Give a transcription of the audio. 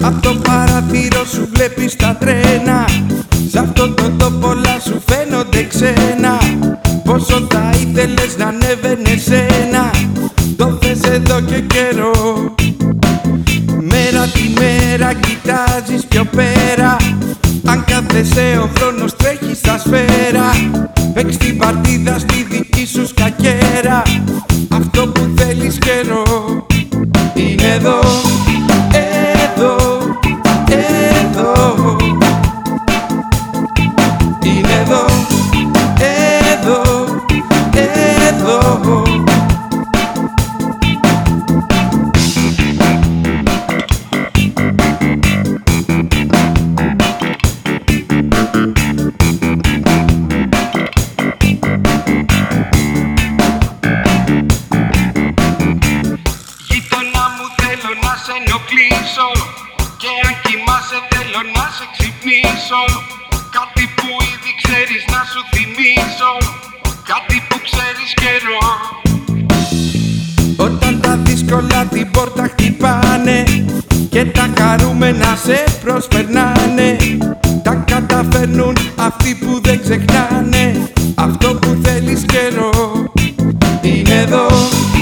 Απ' το παραθύρο σου βλέπεις τα τρένα, σ' αυτόν τον τόπο όλα σου φαίνονται ξένα. Πόσο θα ήθελες να ανέβαινες ένα, το θες εδώ και καιρό. Μέρα τη μέρα κοιτάζεις πιο πέρα, αν κάθεσαι ο χρόνος τρέχει στα σφαίρα. Παίξ' την παρτίδα στη δική σου σκακέρα, αυτό που θέλεις καιρό είναι εδώ, εδώ, εδώ. Είναι εδώ, εδώ, εδώ. Γείτονα μου θέλω να σε ενοχλήσω, και αν κοιμάσαι θέλω να σε ξυπνήσω. Κάτι που ήδη ξέρεις να σου θυμίσω, κάτι που ξέρεις καιρό. Όταν τα δύσκολα την πόρτα χτυπάνε και τα χαρούμενα σε προσπερνάνε, τα καταφέρνουν αυτοί που δεν ξεχνάνε, αυτό που θέλεις καιρό είναι εδώ.